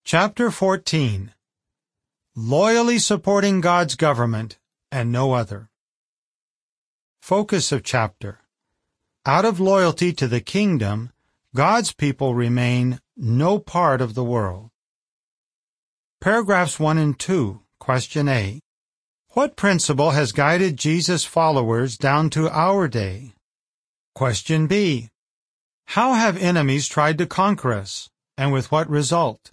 Chapter 14. Loyally supporting God's government and no other. Focus of chapter. Out of loyalty to the kingdom, God's people remain no part of the world. Paragraphs 1 and 2. Question A. What principle has guided Jesus' followers down to our day? Question B. How have enemies tried to conquer us, and with what result?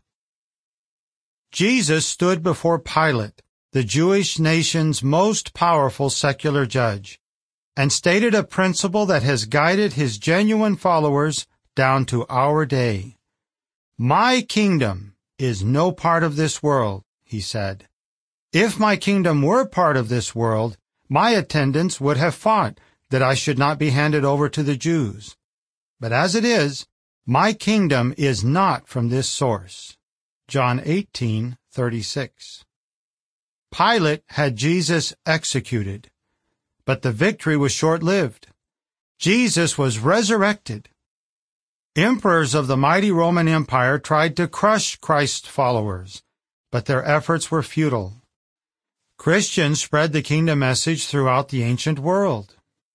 Jesus stood before Pilate, the Jewish nation's most powerful secular judge, and stated a principle that has guided his genuine followers down to our day. My kingdom is no part of this world, he said. If my kingdom were part of this world, my attendants would have fought that I should not be handed over to the Jews. But as it is, my kingdom is not from this source. John 18:36. Pilate had Jesus executed, but the victory was short-lived. Jesus was resurrected. Emperors of the mighty Roman Empire tried to crush Christ's followers, but their efforts were futile. Christians spread the kingdom message throughout the ancient world.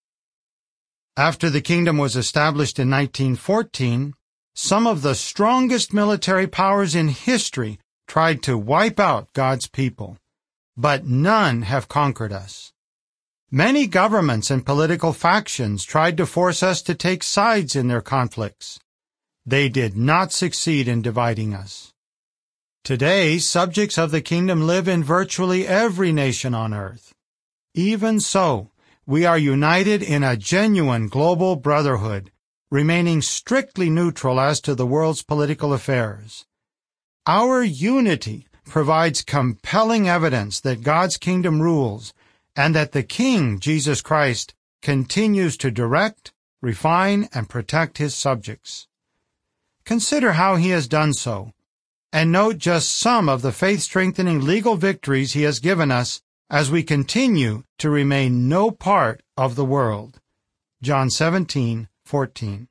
After the kingdom was established in 1914, some of the strongest military powers in history tried to wipe out God's people, but none have conquered us. Many governments and political factions tried to force us to take sides in their conflicts. They did not succeed in dividing us. Today, subjects of the kingdom live in virtually every nation on earth. Even so, we are united in a genuine global brotherhood, remaining strictly neutral as to the world's political affairs. Our unity provides compelling evidence that God's kingdom rules and that the King, Jesus Christ, continues to direct, refine, and protect his subjects. Consider how he has done so, and note just some of the faith-strengthening legal victories he has given us as we continue to remain no part of the world. John 17:14.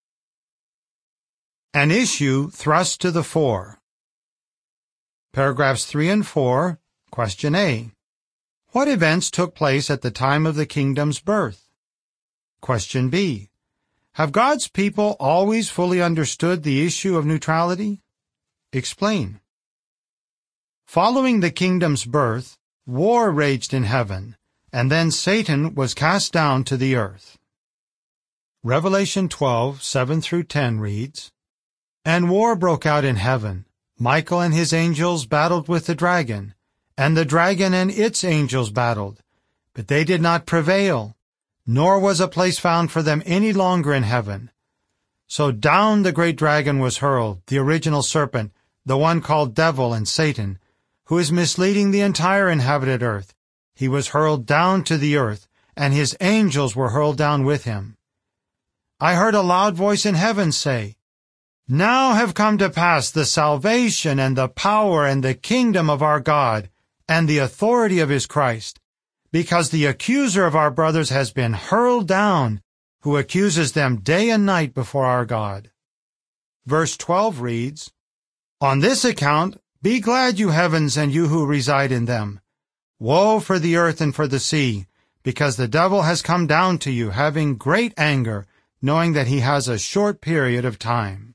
An issue thrust to the fore. Paragraphs 3 and 4. Question A. What events took place at the time of the kingdom's birth? Question B. Have God's people always fully understood the issue of neutrality? Explain. Following the kingdom's birth, war raged in heaven, and then Satan was cast down to the earth. Revelation 12:7-10 reads, And war broke out in heaven. Michael and his angels battled with the dragon, and the dragon and its angels battled, but they did not prevail, nor was a place found for them any longer in heaven. So down the great dragon was hurled, the original serpent, the one called Devil and Satan, who is misleading the entire inhabited earth. He was hurled down to the earth, and his angels were hurled down with him. I heard a loud voice in heaven say, Now have come to pass the salvation and the power and the kingdom of our God and the authority of his Christ, because the accuser of our brothers has been hurled down, who accuses them day and night before our God. Verse 12 reads, On this account be glad, you heavens, and you who reside in them. Woe for the earth and for the sea, because the devil has come down to you, having great anger, knowing that he has a short period of time.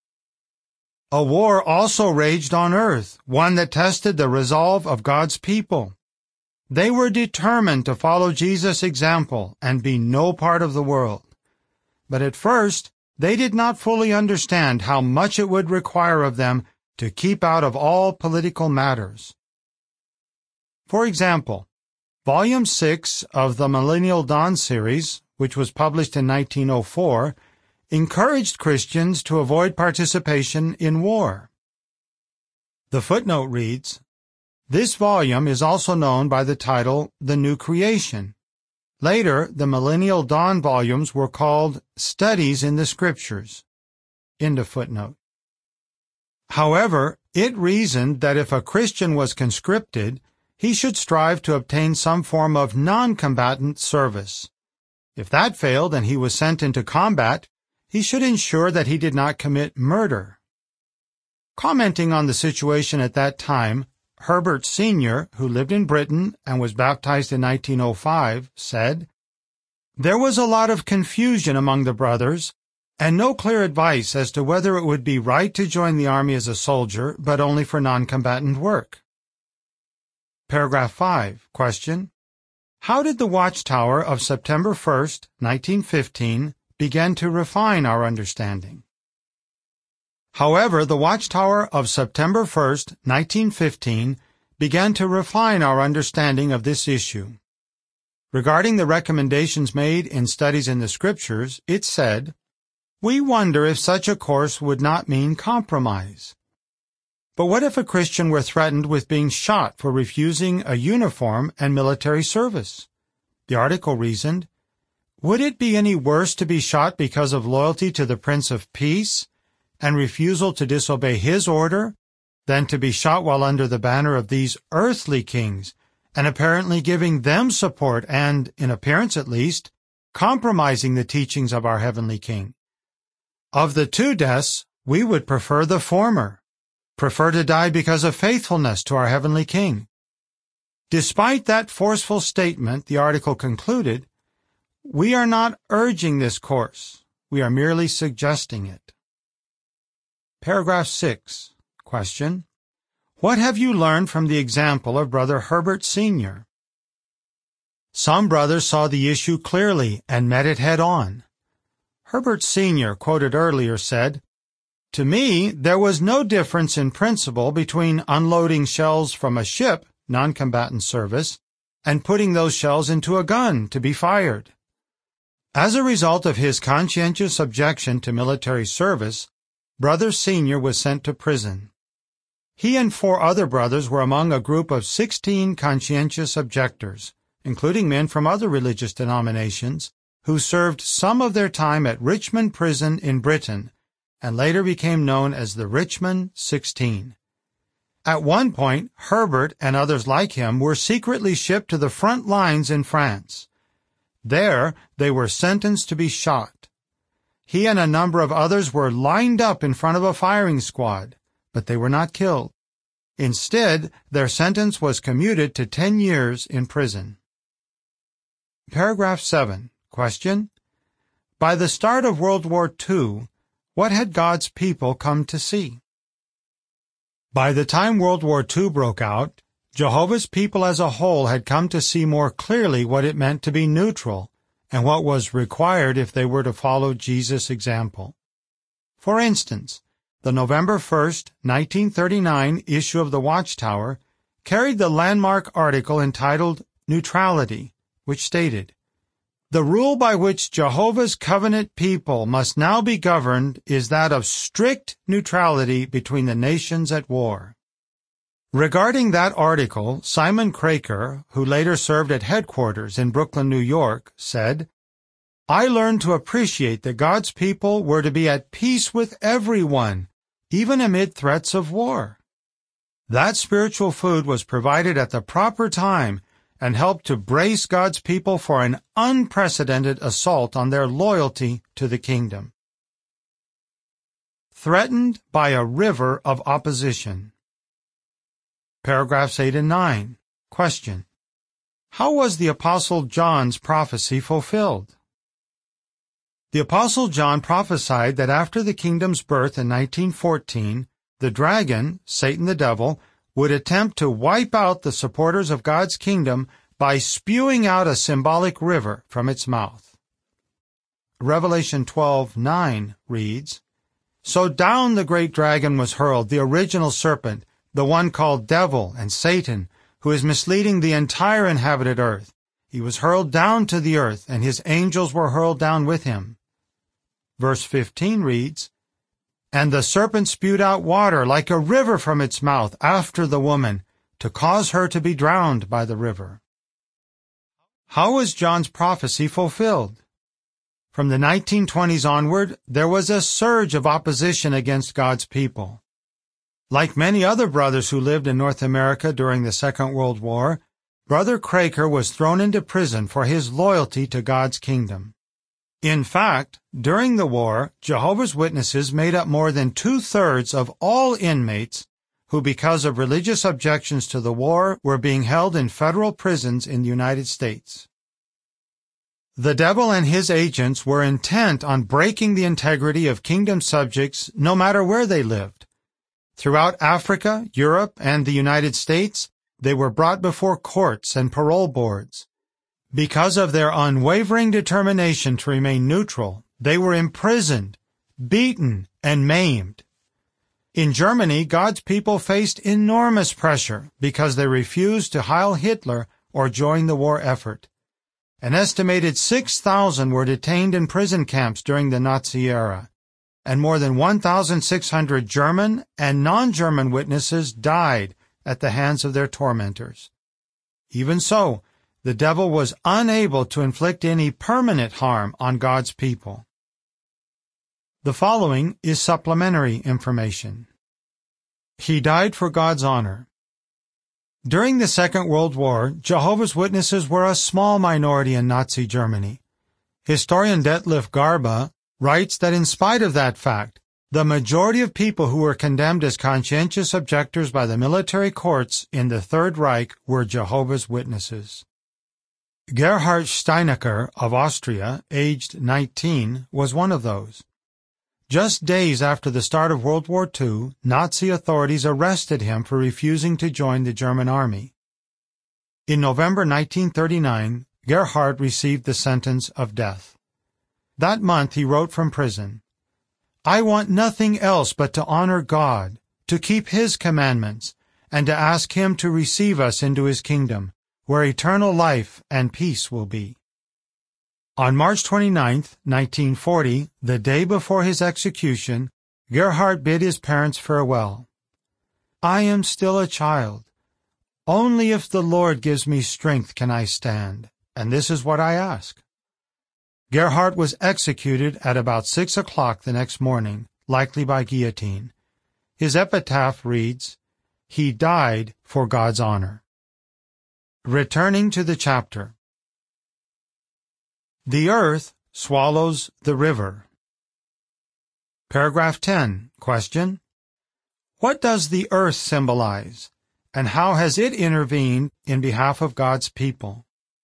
A war also raged on earth, one that tested the resolve of God's people. They were determined to follow Jesus' example and be no part of the world. But at first, they did not fully understand how much it would require of them to keep out of all political matters. For example, Volume 6 of the Millennial Dawn series, which was published in 1904, encouraged Christians to avoid participation in war. The footnote reads, This volume is also known by the title The New Creation. Later, the Millennial Dawn volumes were called Studies in the Scriptures. End of footnote. However, it reasoned that if a Christian was conscripted, he should strive to obtain some form of non-combatant service. If that failed and he was sent into combat, he should ensure that he did not commit murder. Commenting on the situation at that time, Herbert Sr., who lived in Britain and was baptized in 1905, said, "There was a lot of confusion among the brothers, and no clear advice as to whether it would be right to join the army as a soldier, but only for non-combatant work." Paragraph 5. Question: how did the Watchtower of September 1st, 1915, begin to refine our understanding? However, the Watchtower of September 1st, 1915, began to refine our understanding of this issue. Regarding the recommendations made in Studies in the Scriptures, it said, "We wonder if such a course would not mean compromise. But what if a Christian were threatened with being shot for refusing a uniform and military service?" The article reasoned, "Would it be any worse to be shot because of loyalty to the Prince of Peace and refusal to disobey his order than to be shot while under the banner of these earthly kings and apparently giving them support and, in appearance at least, compromising the teachings of our heavenly King? Of the two deaths, we would prefer the former, prefer to die because of faithfulness to our heavenly King." Despite that forceful statement, the article concluded, "We are not urging this course. We are merely suggesting it." Paragraph 6. Question: what have you learned from the example of Brother Herbert Sr.? Some brothers saw the issue clearly and met it head-on. Herbert Sr., quoted earlier, said, "To me, there was no difference in principle between unloading shells from a ship, non-combatant service, and putting those shells into a gun to be fired." As a result of his conscientious objection to military service, Brother Sr. was sent to prison. He and 4 other brothers were among a group of 16 conscientious objectors, including men from other religious denominations, who served some of their time at Richmond Prison in Britain, and later became known as the Richmond 16. At one point, Herbert and others like him were secretly shipped to the front lines in France. There, they were sentenced to be shot. He and a number of others were lined up in front of a firing squad, but they were not killed. Instead, their sentence was commuted to 10 years in prison. Paragraph 7. Question: by the start of World War II, what had God's people come to see? By the time World War II broke out, Jehovah's people as a whole had come to see more clearly what it meant to be neutral and what was required if they were to follow Jesus' example. For instance, the November 1st, 1939 issue of the Watchtower carried the landmark article entitled Neutrality, which stated, "The rule by which Jehovah's covenant people must now be governed is that of strict neutrality between the nations at war." Regarding that article, Simon Craker, who later served at headquarters in Brooklyn, New York, said, "I learned to appreciate that God's people were to be at peace with everyone, even amid threats of war. That spiritual food was provided at the proper time and helped to brace God's people for an unprecedented assault on their loyalty to the kingdom." Threatened by a river of opposition. Paragraphs 8 and 9. Question: how was the Apostle John's prophecy fulfilled? The Apostle John prophesied that after the kingdom's birth in 1914, the dragon, Satan the devil, would attempt to wipe out the supporters of God's kingdom by spewing out a symbolic river from its mouth. Revelation 12:9 reads, "So down the great dragon was hurled, the original serpent, the one called Devil and Satan, who is misleading the entire inhabited earth. He was hurled down to the earth, and his angels were hurled down with him." Verse 15 reads, "And the serpent spewed out water like a river from its mouth after the woman, to cause her to be drowned by the river." How was John's prophecy fulfilled? From the 1920s onward, there was a surge of opposition against God's people. Like many other brothers who lived in North America during the Second World War, Brother Craker was thrown into prison for his loyalty to God's kingdom. In fact, during the war, Jehovah's Witnesses made up more than 2/3 of all inmates who, because of religious objections to the war, were being held in federal prisons in the United States. The devil and his agents were intent on breaking the integrity of kingdom subjects no matter where they lived. Throughout Africa, Europe, and the United States, they were brought before courts and parole boards. Because of their unwavering determination to remain neutral, they were imprisoned, beaten, and maimed. In Germany, God's people faced enormous pressure because they refused to Heil Hitler or join the war effort. An estimated 6,000 were detained in prison camps during the Nazi era, and more than 1,600 German and non-German witnesses died at the hands of their tormentors. Even so, the devil was unable to inflict any permanent harm on God's people. The following is supplementary information. He died for God's honor. During the Second World War, Jehovah's Witnesses were a small minority in Nazi Germany. Historian Detlef Garba writes that in spite of that fact, the majority of people who were condemned as conscientious objectors by the military courts in the Third Reich were Jehovah's Witnesses. Gerhard Steinecker of Austria, aged 19, was one of those. Just days after the start of World War II, Nazi authorities arrested him for refusing to join the German army. In November 1939, Gerhard received the sentence of death. That month he wrote from prison, "I want nothing else but to honor God, to keep His commandments, and to ask Him to receive us into His kingdom, where eternal life and peace will be." On March 29, 1940, the day before his execution, Gerhard bid his parents farewell. "I am still a child. Only if the Lord gives me strength can I stand, and this is what I ask." Gerhard was executed at about 6 o'clock the next morning, likely by guillotine. His epitaph reads, "He died for God's honor." Returning to the chapter. The earth swallows the river. Paragraph 10. Question. What does the earth symbolize, and how has it intervened in behalf of God's people?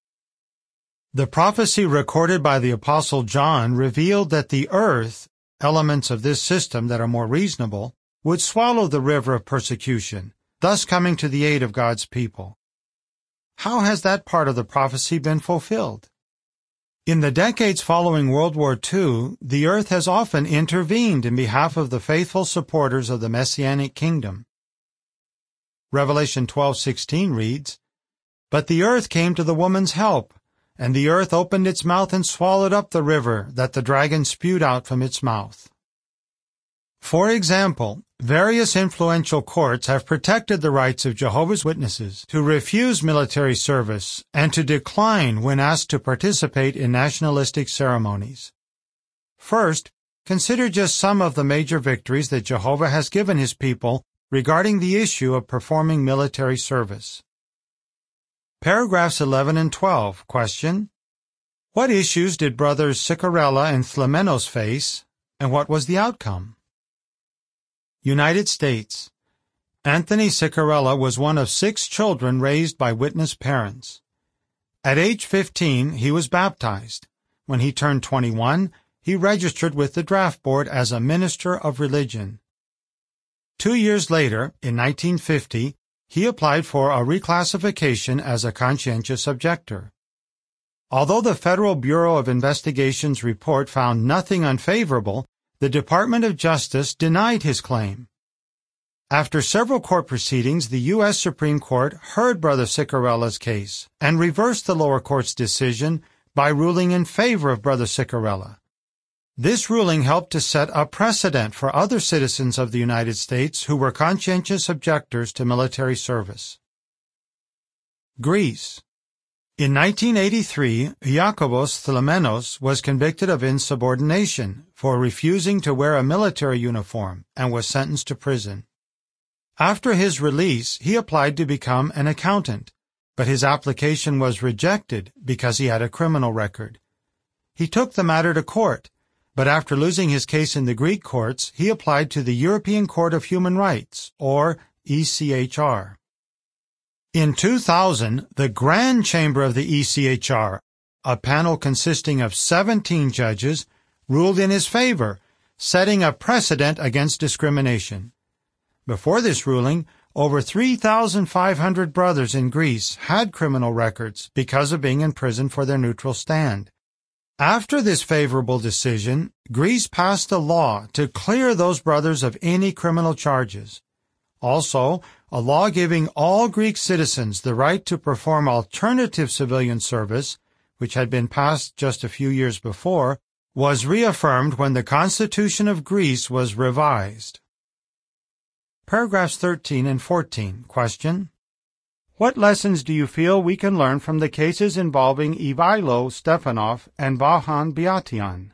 The prophecy recorded by the Apostle John revealed that the earth, elements of this system that are more reasonable, would swallow the river of persecution, thus coming to the aid of God's people. How has that part of the prophecy been fulfilled? In the decades following World War II, the earth has often intervened in behalf of the faithful supporters of the Messianic kingdom. Revelation 12:16 reads, "But the earth came to the woman's help, and the earth opened its mouth and swallowed up the river that the dragon spewed out from its mouth." For example, various influential courts have protected the rights of Jehovah's Witnesses to refuse military service and to decline when asked to participate in nationalistic ceremonies. First, consider just some of the major victories that Jehovah has given His people regarding the issue of performing military service. Paragraphs 11 and 12. Question. What issues did brothers Sicarella and Flamenos face, and what was the outcome? United States. Anthony Sicarella was one of 6 children raised by witness parents. At age 15, he was baptized. When he turned 21, he registered with the draft board as a minister of religion. 2 years later, in 1950, he applied for a reclassification as a conscientious objector. Although the Federal Bureau of Investigation's report found nothing unfavorable, the Department of Justice denied his claim. After several court proceedings, the U.S. Supreme Court heard Brother Sicarella's case and reversed the lower court's decision by ruling in favor of Brother Sicarella. This ruling helped to set a precedent for other citizens of the United States who were conscientious objectors to military service. Greece. In 1983, Iacobos Thlamenos was convicted of insubordination for refusing to wear a military uniform and was sentenced to prison. After his release, he applied to become an accountant, but his application was rejected because he had a criminal record. He took the matter to court, but after losing his case in the Greek courts, he applied to the European Court of Human Rights, or ECHR. In 2000, the Grand Chamber of the ECHR, a panel consisting of 17 judges, ruled in his favor, setting a precedent against discrimination. Before this ruling, over 3,500 brothers in Greece had criminal records because of being in prison for their neutral stand. After this favorable decision, Greece passed a law to clear those brothers of any criminal charges. Also, a law giving all Greek citizens the right to perform alternative civilian service, which had been passed just a few years before, was reaffirmed when the Constitution of Greece was revised. Paragraphs 13 and 14. Question: what lessons do you feel we can learn from the cases involving Ivailo Stefanov and Vahan Biatian?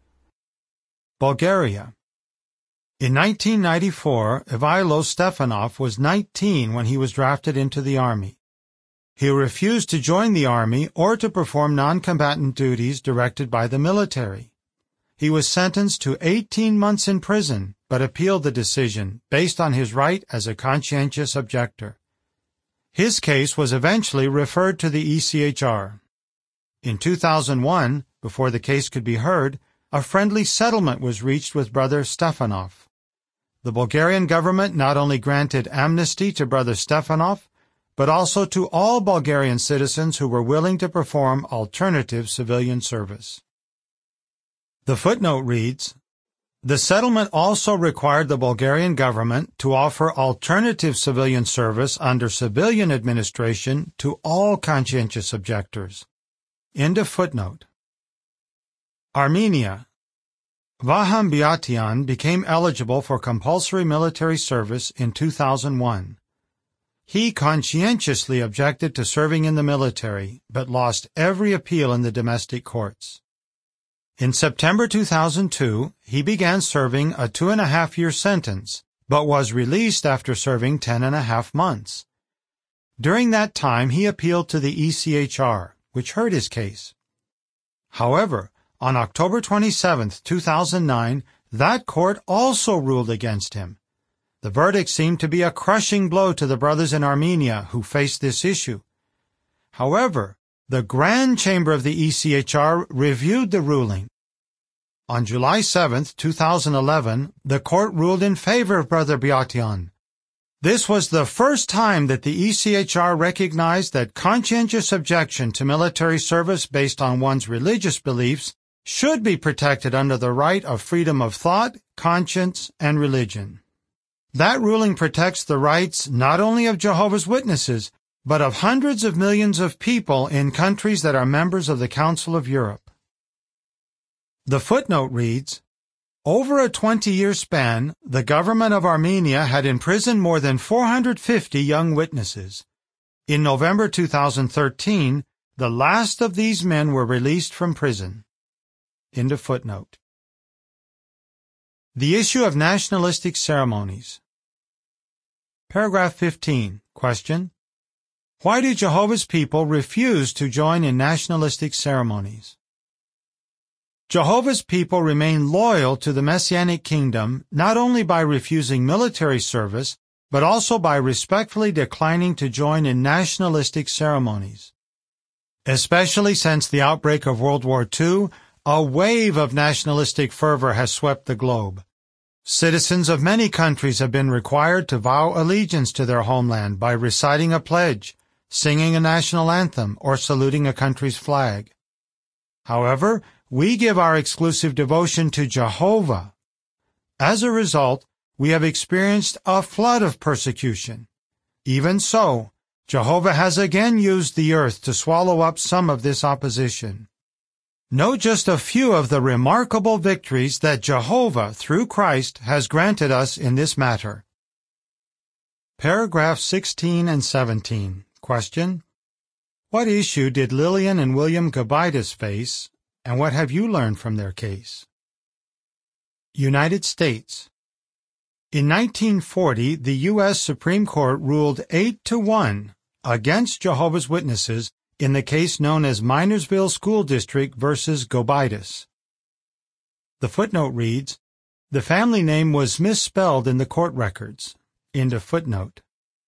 Bulgaria. In 1994, Ivailo Stefanov was 19 when he was drafted into the army. He refused to join the army or to perform non-combatant duties directed by the military. He was sentenced to 18 months in prison, but appealed the decision based on his right as a conscientious objector. His case was eventually referred to the ECHR. In 2001, before the case could be heard, a friendly settlement was reached with Brother Stefanov. The Bulgarian government not only granted amnesty to Brother Stefanov, but also to all Bulgarian citizens who were willing to perform alternative civilian service. The footnote reads, the settlement also required the Bulgarian government to offer alternative civilian service under civilian administration to all conscientious objectors. End of footnote. Armenia. Vahan Biatian became eligible for compulsory military service in 2001. He conscientiously objected to serving in the military, but lost every appeal in the domestic courts. In September 2002, he began serving a 2.5-year sentence, but was released after serving 10.5 months. During that time, he appealed to the ECHR, which heard his case. However, on October 27, 2009, that court also ruled against him. The verdict seemed to be a crushing blow to the brothers in Armenia who faced this issue. However, the Grand Chamber of the ECHR reviewed the ruling. On July 7, 2011, the court ruled in favor of Brother Biatian. This was the first time that the ECHR recognized that conscientious objection to military service based on one's religious beliefs should be protected under the right of freedom of thought, conscience, and religion. That ruling protects the rights not only of Jehovah's Witnesses, but of hundreds of millions of people in countries that are members of the Council of Europe. The footnote reads, over a 20-year span, the government of Armenia had imprisoned more than 450 young witnesses. In November 2013, the last of these men were released from prison. End of footnote. The issue of nationalistic ceremonies. Paragraph 15. Question: why do Jehovah's people refuse to join in nationalistic ceremonies? Jehovah's people remain loyal to the Messianic kingdom not only by refusing military service, but also by respectfully declining to join in nationalistic ceremonies. Especially since the outbreak of World War II, a wave of nationalistic fervor has swept the globe. Citizens of many countries have been required to vow allegiance to their homeland by reciting a pledge, singing a national anthem, or saluting a country's flag. However, we give our exclusive devotion to Jehovah. As a result, we have experienced a flood of persecution. Even so, Jehovah has again used the earth to swallow up some of this opposition. Note just a few of the remarkable victories that Jehovah, through Christ, has granted us in this matter. Paragraphs 16 and 17. Question: what issue did Lillian and William Gabaitis face, and what have you learned from their case? United States. In 1940, the U.S. Supreme Court ruled 8-1 against Jehovah's Witnesses in the case known as Minersville School District versus Gobitis. The footnote reads, "The family name was misspelled in the court records." End of footnote.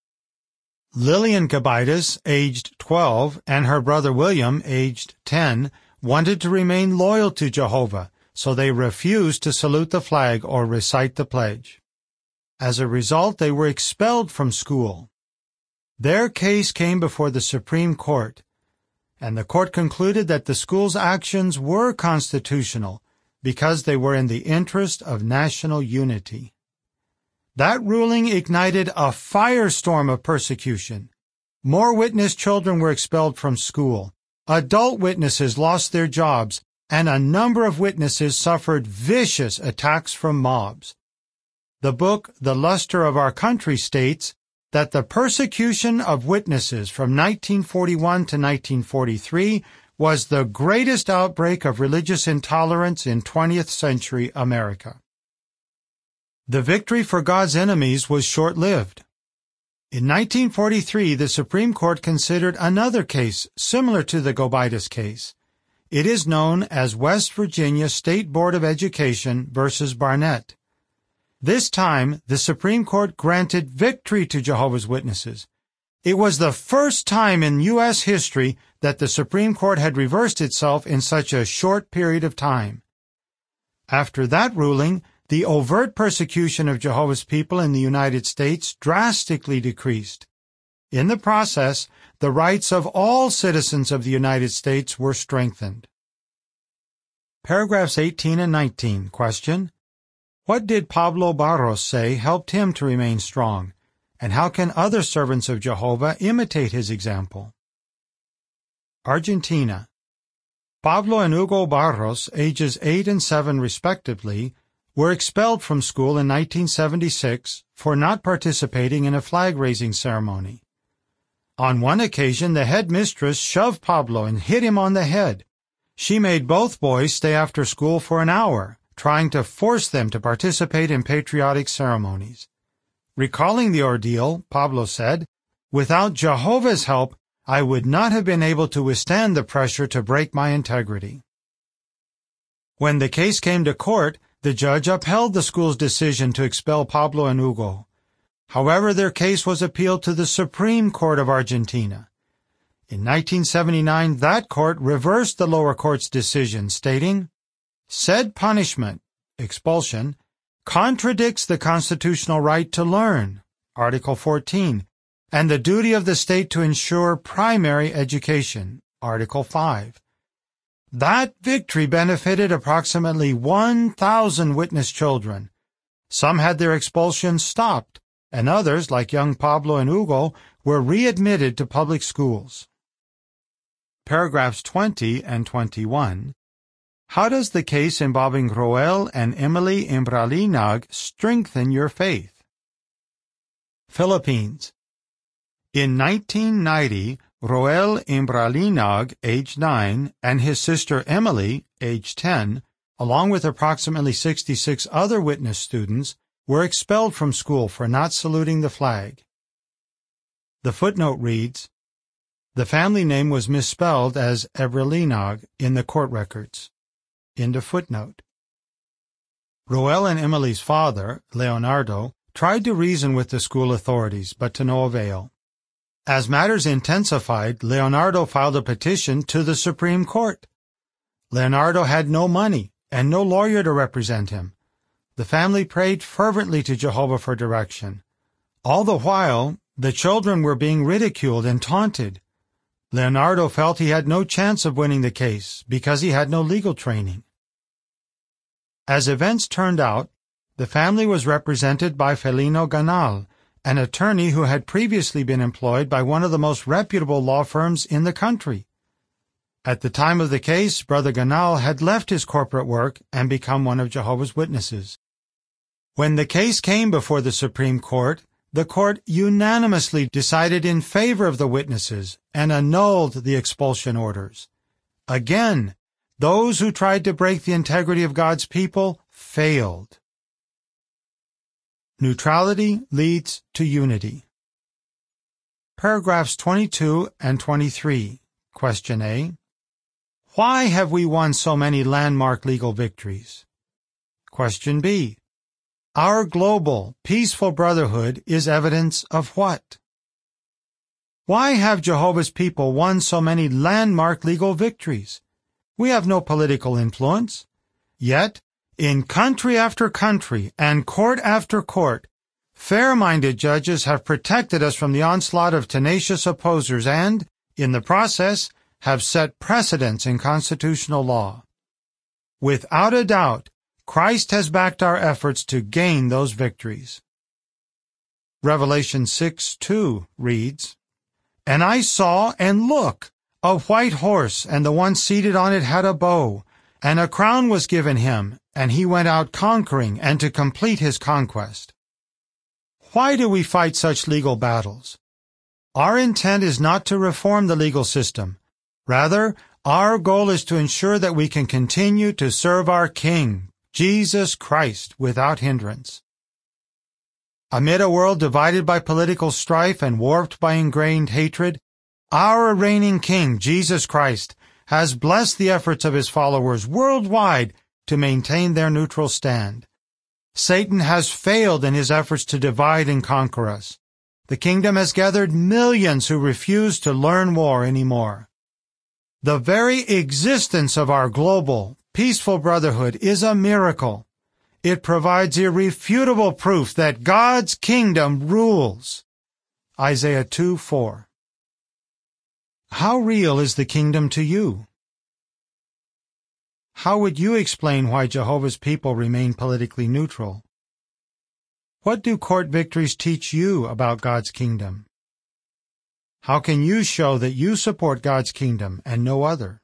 Lillian Gobitis, aged 12, and her brother William, aged 10, wanted to remain loyal to Jehovah, so they refused to salute the flag or recite the pledge. As a result, they were expelled from school. Their case came before the Supreme Court, and the court concluded that the school's actions were constitutional because they were in the interest of national unity. That ruling ignited a firestorm of persecution. More witness children were expelled from school. Adult witnesses lost their jobs, and a number of witnesses suffered vicious attacks from mobs. The book, The Luster of Our Country, states that the persecution of witnesses from 1941 to 1943 was the greatest outbreak of religious intolerance in 20th century America. The victory for God's enemies was short-lived. In 1943, the Supreme Court considered another case similar to the Gobitis case. It is known as West Virginia State Board of Education versus Barnett. This time, the Supreme Court granted victory to Jehovah's Witnesses. It was the first time in U.S. history that the Supreme Court had reversed itself in such a short period of time. After that ruling, the overt persecution of Jehovah's people in the United States drastically decreased. In the process, the rights of all citizens of the United States were strengthened. Paragraphs 18 and 19. Question: what did Pablo Barros say helped him to remain strong, and how can other servants of Jehovah imitate his example? Argentina. Pablo and Hugo Barros, ages 8 and 7 respectively, were expelled from school in 1976 for not participating in a flag-raising ceremony. On one occasion, the headmistress shoved Pablo and hit him on the head. She made both boys stay after school for an hour, trying to force them to participate in patriotic ceremonies. Recalling the ordeal, Pablo said, "Without Jehovah's help, I would not have been able to withstand the pressure to break my integrity." When the case came to court, the judge upheld the school's decision to expel Pablo and Hugo. However, their case was appealed to the Supreme Court of Argentina. In 1979, that court reversed the lower court's decision, stating, "Said punishment, expulsion, contradicts the constitutional right to learn, Article 14, and the duty of the state to ensure primary education, Article 5. That victory benefited approximately 1,000 witness children. Some had their expulsion stopped, and others, like young Pablo and Hugo, were readmitted to public schools. Paragraphs 20 and 21. How does the case involving Roel and Emily Imbralinag strengthen your faith? Philippines. In 1990, Roel Imbralinag, age 9, and his sister Emily, age 10, along with approximately 66 other witness students, were expelled from school for not saluting the flag. The footnote reads, "The family name was misspelled as Imbralinag in the court records." End of footnote. Roel and Emily's father, Leonardo, tried to reason with the school authorities, but to no avail. As matters intensified, Leonardo filed a petition to the Supreme Court. Leonardo had no money and no lawyer to represent him. The family prayed fervently to Jehovah for direction. All the while, the children were being ridiculed and taunted. Leonardo felt he had no chance of winning the case because he had no legal training. As events turned out, the family was represented by Felino Ganal, an attorney who had previously been employed by one of the most reputable law firms in the country. At the time of the case, Brother Ganal had left his corporate work and become one of Jehovah's Witnesses. When the case came before the Supreme Court, the court unanimously decided in favor of the witnesses and annulled the expulsion orders. Again, those who tried to break the integrity of God's people failed. Neutrality leads to unity. Paragraphs 22 and 23. Question A. Why have we won so many landmark legal victories? Question B. Our global, peaceful brotherhood is evidence of what? Why have Jehovah's people won so many landmark legal victories? We have no political influence. Yet, in country after country and court after court, fair-minded judges have protected us from the onslaught of tenacious opposers and, in the process, have set precedents in constitutional law. Without a doubt, Christ has backed our efforts to gain those victories. Revelation 6:2 reads, And I saw, and look, a white horse, and the one seated on it had a bow, and a crown was given him, and he went out conquering and to complete his conquest. Why do we fight such legal battles? Our intent is not to reform the legal system. Rather, our goal is to ensure that we can continue to serve our King, Jesus Christ, without hindrance. Amid a world divided by political strife and warped by ingrained hatred, our reigning King, Jesus Christ, has blessed the efforts of his followers worldwide to maintain their neutral stand. Satan has failed in his efforts to divide and conquer us. The kingdom has gathered millions who refuse to learn war anymore. The very existence of our global, peaceful brotherhood is a miracle. It provides irrefutable proof that God's kingdom rules. Isaiah 2:4. How real is the kingdom to you? How would you explain why Jehovah's people remain politically neutral? What do court victories teach you about God's kingdom? How can you show that you support God's kingdom and no other?